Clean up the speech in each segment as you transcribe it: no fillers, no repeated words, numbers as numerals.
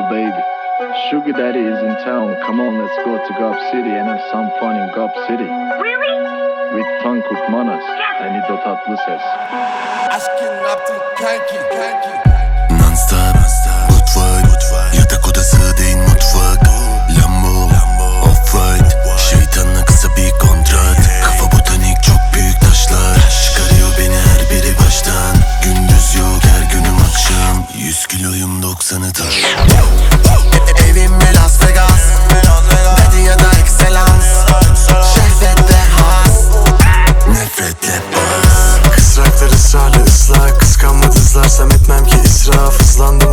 baby. Sugar daddy is in town. Come on, let's go to Gob City and have some fun in Gob City. Really? With Tankut Manas and İdo Tatlıses. Aşkın yaptın kanki. Non-stop, mutfak, yatak odası değil mutfak. Lambo, off-white, şeytanla kısa bir kontrat. Kafa botanik, çok büyük taşlar. Çıkarıyor beni her biri baştan. Gündüz yok, her günüm akşam. 100 kiloyum, 90'ı taş. Evim mi Las Vegas, Daddy ya da Excellence. Şehvetle has, nefretle bas. Kısraklar ısrarla ıslak, kıskanma dızlarsam etmem ki israf. Hızlandım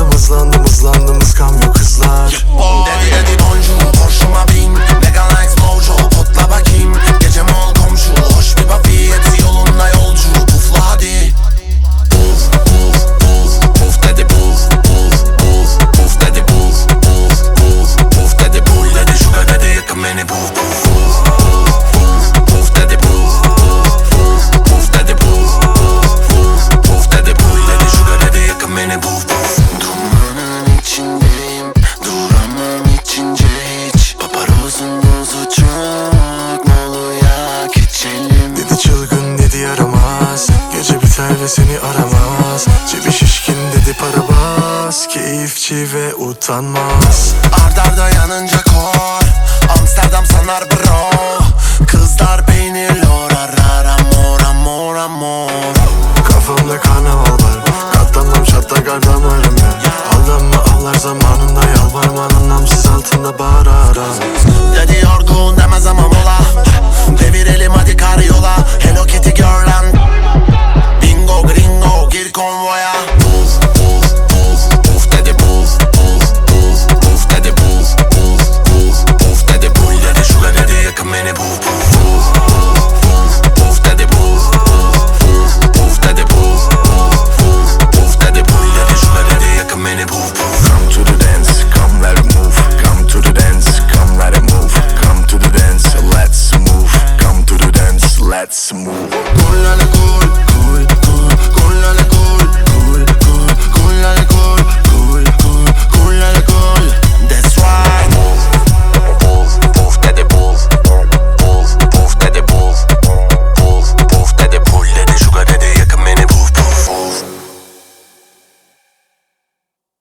ıskamıyor kızlar. Daddy bonjour, Porsche'ma bin. Mega likes mojo, potla bakayım. Gecem ol komşu, hoş bir papi. Hepsi yolunda yolcu, pufla hadi. Puf, puf, puf, puf dedi puf, puf, puf, puf dedi puf, puf, puf, puf dedi pull dedi sugar dedi yakın beni puf, puf, puf, puf, puf dedi puf, puf, puf, puf dedi puf, puf, puf, puf dedi pull dedi sugar dedi yakın beni puf, puf. Dumanın içindeyim, duramam içince hiç. Paparozun dozu çok, moluya geçelim. Dedi çılgın dedi yaramaz, gece biter ve seni aramaz. Cebi şişkin dedi para bas, keyifçi ve utanmaz. Ardarda yanınca kor, Amsterdam sanar bro. Kızlar peynir lor, arar amor amor amor. Kafamda karnaval var, katlanmam çatla kardamarım ya. Aldanma ağlar zamanında, yalvarman anlamsız altında bağırarım. Dedi yorgun demez ama mola, devirelim hadi karyola. Hello Kitty girl bingo gringo gir konvoya. Puf puf puf puf dedi puf puf puf puf dedi puf puf puf puf dedi pull dedi sugar dedi yakın beni puf.